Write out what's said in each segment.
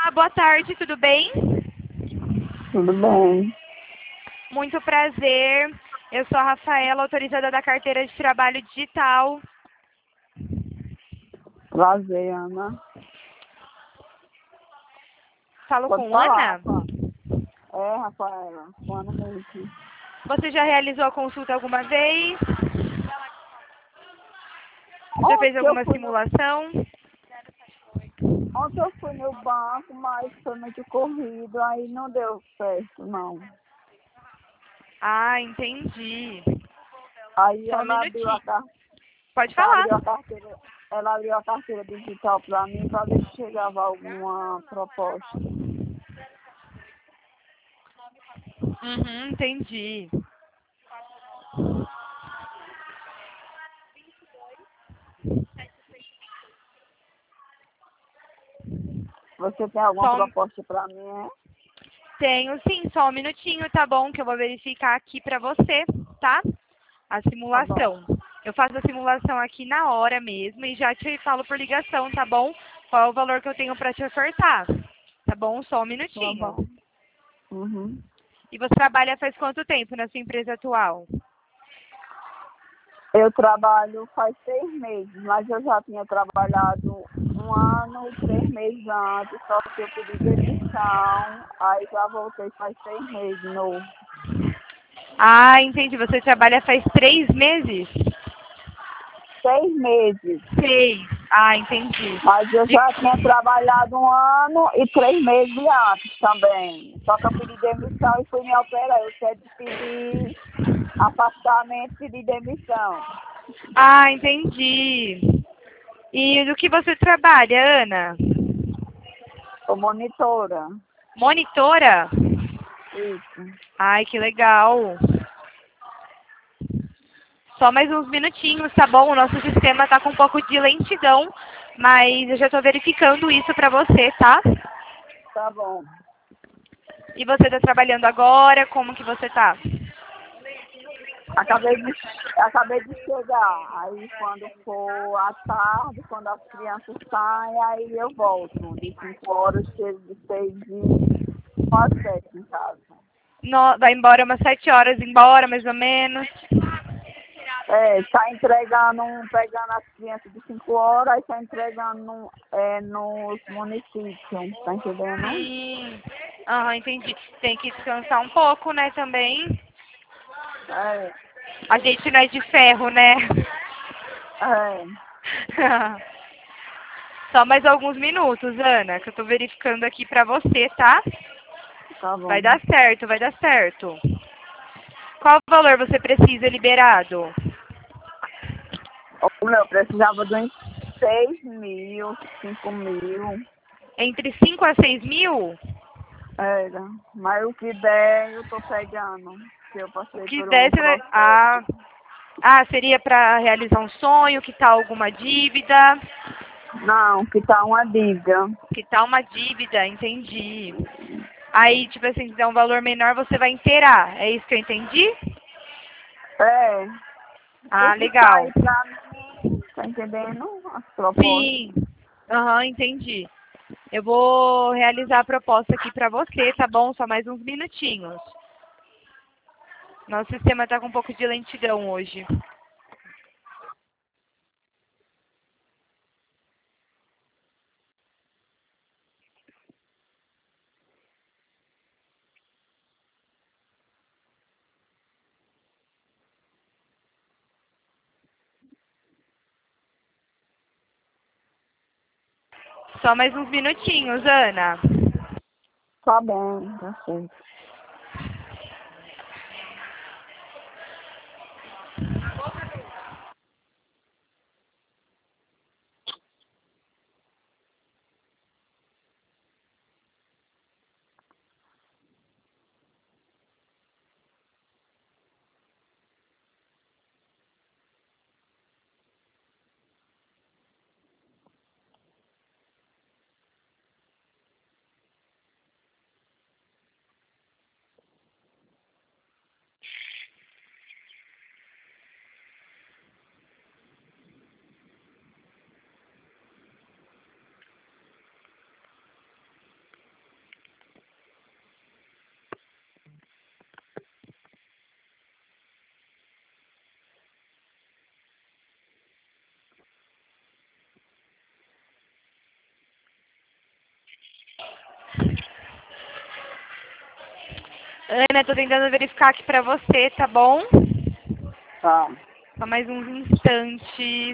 boa tarde, tudo bem? Tudo bem. Muito prazer. Eu sou a Rafaela, autorizada da carteira de trabalho digital. Prazer, Ana. Falo Pode com falar, Ana. Rafa. É, Rafaela. Ana mesmo. Você já realizou a consulta alguma vez? Já fez Ontem eu alguma fui no, simulação? ontem eu fui no banco, mas foi muito corrido, aí não deu certo, não. Ah, entendi. Aí Só um ela abriu a, minutinho. car- Pode ela falar. abriu a carteira, ela abriu a carteira digital para mim para ver se chegava alguma proposta. Uhum, entendi. Você tem alguma Só proposta para mim, é? tenho sim, só um minutinho, tá bom? Que eu vou verificar aqui pra você, tá? A Tá bom. simulação. Eu faço a simulação aqui na hora mesmo e já te falo por ligação, tá bom? Qual é o valor que eu tenho pra te ofertar. Tá bom? Só um Tá minutinho. bom. Uhum. E você trabalha faz quanto tempo na sua empresa atual? Eu trabalho faz 6 meses, mas eu já tinha trabalhado 1 ano e 3 meses antes, só que eu pedi demissão, aí já voltei faz 6 meses de novo. Ah, entendi. Você trabalha faz 3 meses? 6 meses, 6. Ah, entendi. mas eu De- já tinha trabalhado 1 ano e 3 meses antes também. Só que eu pedi demissão e fui me operar. Eu quero pedir afastamento e pedir demissão. Ah, entendi. E do que você trabalha, Ana? Sou monitora. Monitora? Isso. Ai, que legal. Só mais uns minutinhos, tá bom? O nosso sistema tá com um pouco de lentidão, mas eu já tô verificando isso pra você, tá? Tá bom. E você tá trabalhando agora? Como que você tá? Acabei de chegar. Aí quando for à tarde, quando as crianças saem, aí eu volto. De 5 horas, chego de 6h às 7 em casa. Vai embora umas 7 horas, embora mais ou menos. É, tá entregando, pegando as crianças de 5 horas, aí tá entregando nos municípios, tá entendendo? Sim. Aham, entendi. Tem que descansar um pouco, né, também. É, A gente não é de ferro, né? é, Só mais alguns minutos, Ana, que eu tô verificando aqui pra você, tá? tá Vai bom. dar certo, vai dar certo. Qual valor você precisa liberado? O meu precisava de uns 6 mil, 5 mil. Entre 5 a 6 mil? Era, mas o que der eu tô pegando, que eu O passei que por der, um você vai... processo. Seria para realizar um sonho, que tal alguma dívida? Não, que tá uma dívida. Que tal uma dívida, entendi. Aí, tipo assim, se der um valor menor, você vai inteirar. É isso que eu entendi? É, Ah, tem que legal. sair pra mim, tá entendendo? As propostas. Sim. Aham, entendi. Eu vou realizar a proposta aqui pra você, tá bom? Só mais uns minutinhos. Nosso sistema tá com um pouco de lentidão hoje. Só mais uns minutinhos, Ana. Tá bem, tá certo. Ana, tô tentando verificar aqui pra você, tá bom? Tá. Só mais uns instantes.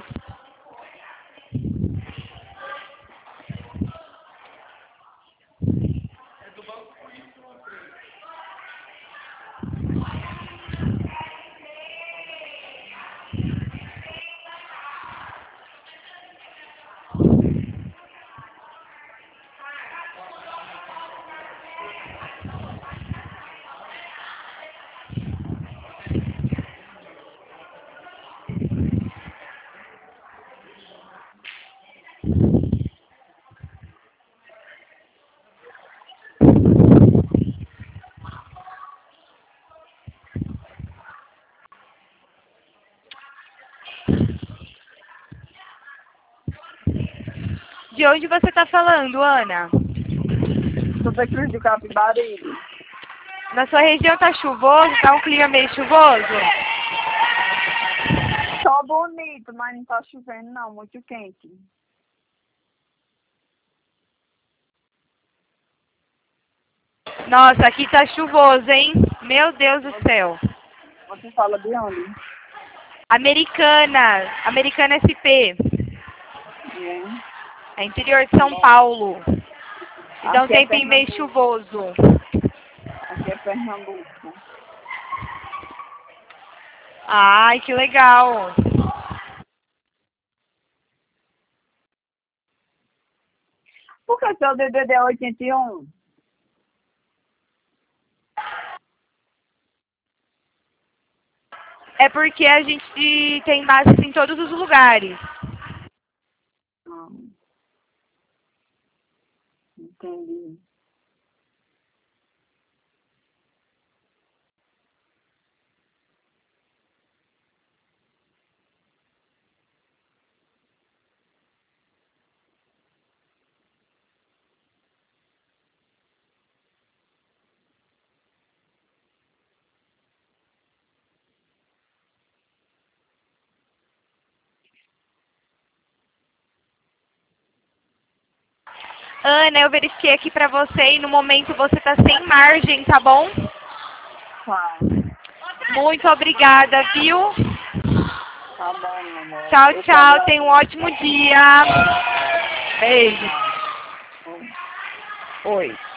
De onde você tá falando, Ana? Santa Cruz do Capibaribe. Na sua região tá chuvoso? Tá um clima meio chuvoso? Só bonito, mas não tá chovendo não, muito quente. Nossa, aqui tá chuvoso, hein? Meu Deus do céu. Você fala de onde? Americana. Americana SP. É. É interior de São Paulo. E dá um Aqui é tempinho meio Pernambuco. chuvoso. Aqui é Pernambuco. Ai, que legal. Por que seu DDD é 81? É porque a gente tem bases em todos os lugares. Ah, entendi. Ana, eu verifiquei aqui pra você e no momento você tá sem margem, tá bom? Tá. Muito obrigada, viu? Tá bom, meu amor. Tchau, Eu que tchau. Tenha um agradeço. ótimo dia. Beijo. Tá. Oi.